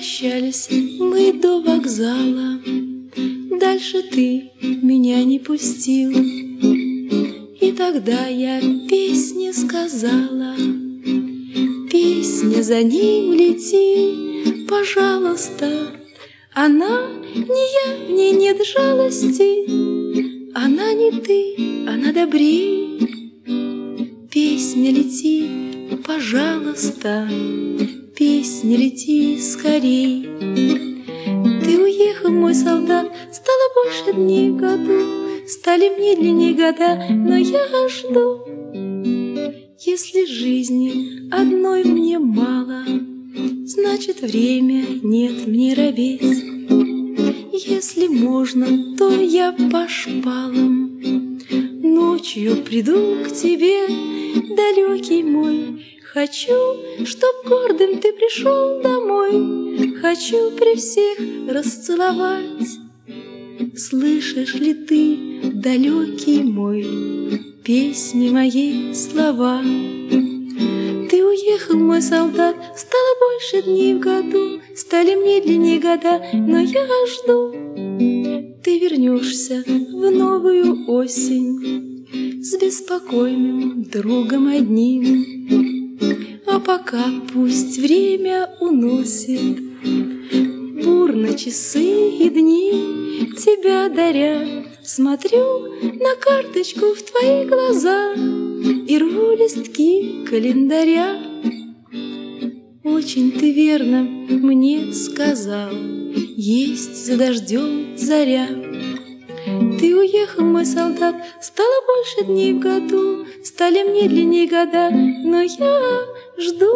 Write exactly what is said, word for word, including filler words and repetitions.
Прощались мы до вокзала, дальше ты меня не пустил. И тогда я песне сказала: песня, за ним лети, пожалуйста. Она не я, в ней нет жалости, она не ты, она добрей. Песня, лети, пожалуйста, песня, лети скорей. Ты уехал, мой солдат, стало больше дней в году, стали медленнее года, но я жду. Если жизни одной мне мало, значит, время нет мне робеть. Если можно, то я по шпалам ночью приду к тебе, далекий мой. Хочу, чтоб гордым ты пришел домой, хочу при всех расцеловать. Слышишь ли ты, далекий мой, песни моей слова? Ты уехал, мой солдат, стало больше дней в году, стали медленнее года, но я жду. Ты вернешься в новую осень с беспокойным другом одним. А пока пусть время уносит бурно часы и дни, тебя даря, смотрю на карточку в твои глаза и рву листки календаря. Очень ты верно мне сказал, есть за дождем заря. Ты уехал, мой солдат, стало больше дней в году, стали медленнее года, но я жду.